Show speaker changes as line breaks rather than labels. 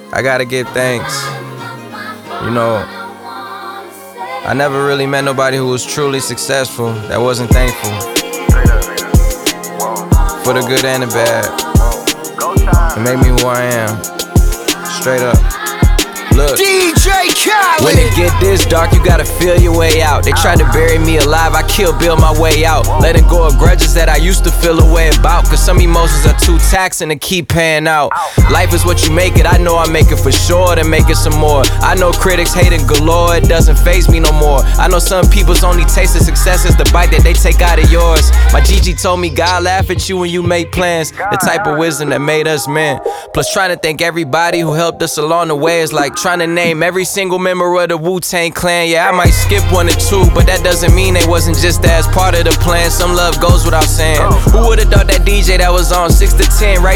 I gotta give thanks. You know, I never really met nobody who was truly successful that wasn't thankful. For the good and the bad. It made me who I am. Straight up. Look,
DJ Khaled.
when it get this dark, you gotta feel your way out. They tried to bury me alive, I Kill Bill my way out. Letting go of grudges that I used to feel a way about. Cause some emotions are too taxing to keep paying out. Life is what you make it, I know I make it for sure, then make it some more. I know critics hating galore, it doesn't faze me no more. I know some people's only taste of success is the bite that they take out of yours. My Gigi told me God laugh at you when you make plans. The type of wisdom that made us men. Plus trying to thank everybody who helped us along the way is like trying to name every single member of the Wu-Tang Clan. Yeah, I might skip one or two, but that doesn't mean they wasn't just as part of the plan. Some love goes without saying. Who would've thought that DJ that was on 6 to 10 right